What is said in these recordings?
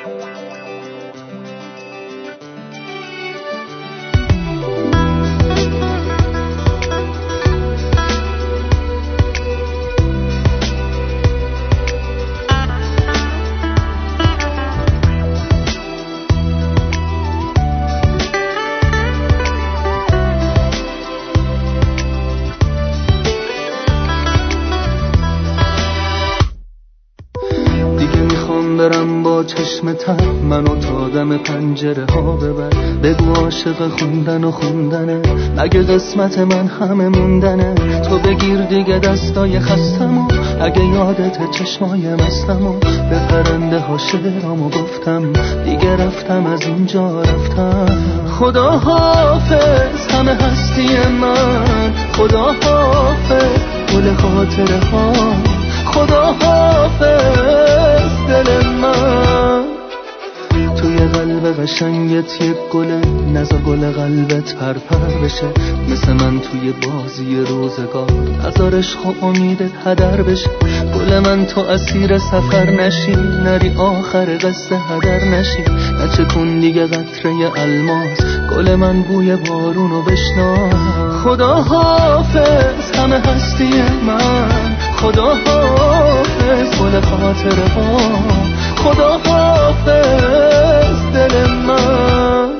برم با چشم تر منو تا دم پنجره ها ببر. بگو عاشق خوندن و خوندنه، اگه قسمت من همه موندنه. تو بگیر دیگه دستای خستمو، اگه یادت چشمای مستمو. به پرنده ها شعرامو گفتم، دیگه رفتم از اینجا رفتم. خدا حافظ همه هستی من، خدا حافظ گل خاطره ها، خدا حافظ دل من. توی قلب قشنگت یک گله، نزا گل قلبت پرپر بشه. مثل من توی بازی روزگار، نزار عشق و امیدت هدر بشه. گل من تو اسیر سفر نشی، نری آخر قصه هدر نشی. نچکون دیگه قطره الماس، گل من بوی بارونو بشنا. خدا حافظ همه هستی من، خدا حافظ گل خاطره ها، خدا حافظ دل من.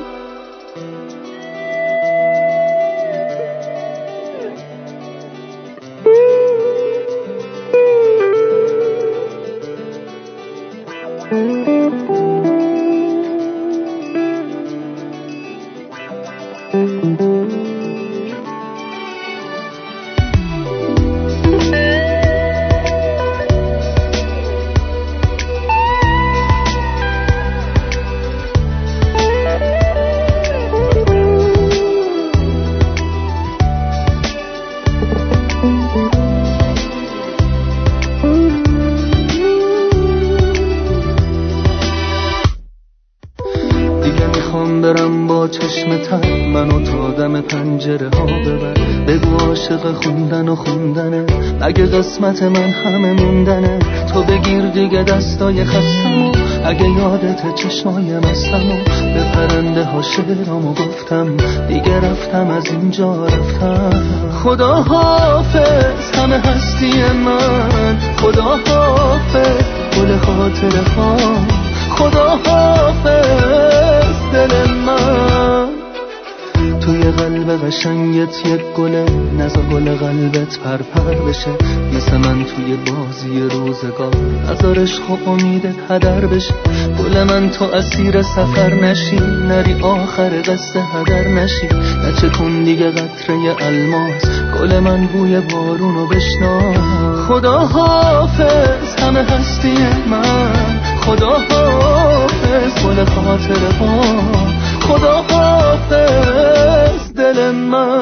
برم با چشم تر منو تا دم پنجره ها ببر. بگو عاشق خوندن و خوندنه، اگه قسمت من همه موندنه. تو بگیر دیگه دستای خستمو، اگه یادت چشمای مستمو. به پرنده ها شعرامو گفتم، دیگه رفتم از اینجا رفتم. خدا حافظ همه هستی من، خدا حافظ گل خاطره ها، خدا حافظ دل من. توی قلب قشنگت یک گله، نزا گل قلبت پرپر بشه. مثل من توی بازی روزگار، نزار عشق و امیدت هدر بشه. گل من تو اسیر سفر نشی، نری آخر قصه هدر نشی. نچکون دیگه قطره الماس، گل من بوی بارونو بشنا. خدا حافظ همه هستی من، خدا حافظ گل خاطره ها، خدا حافظ دل من.